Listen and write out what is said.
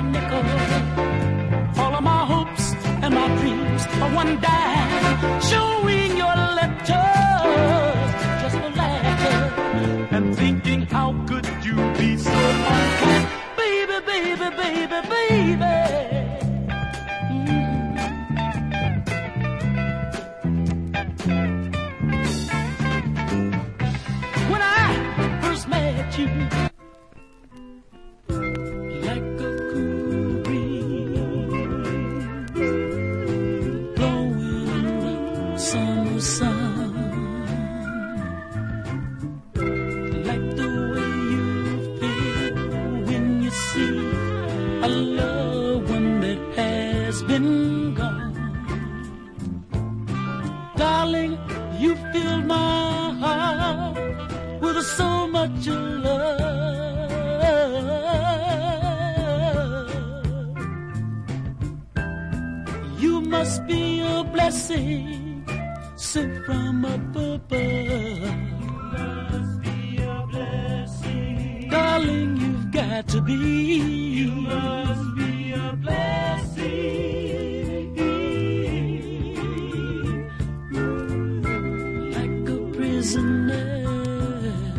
nickel. All of my hopes and my dreams for one dime. Showing your letters just for laughter. And thinking how could you be so unkind. Baby, baby, baby, baby. When I first met you, like a cool breeze blowing in the summer sun, like the way you feel when you see a loved one that has been gone. Darling, you filled my heart with so much love. You must be a blessing sent from up above. Must be a blessing, darling. You've got to be. You must be a blessing, like a prisoner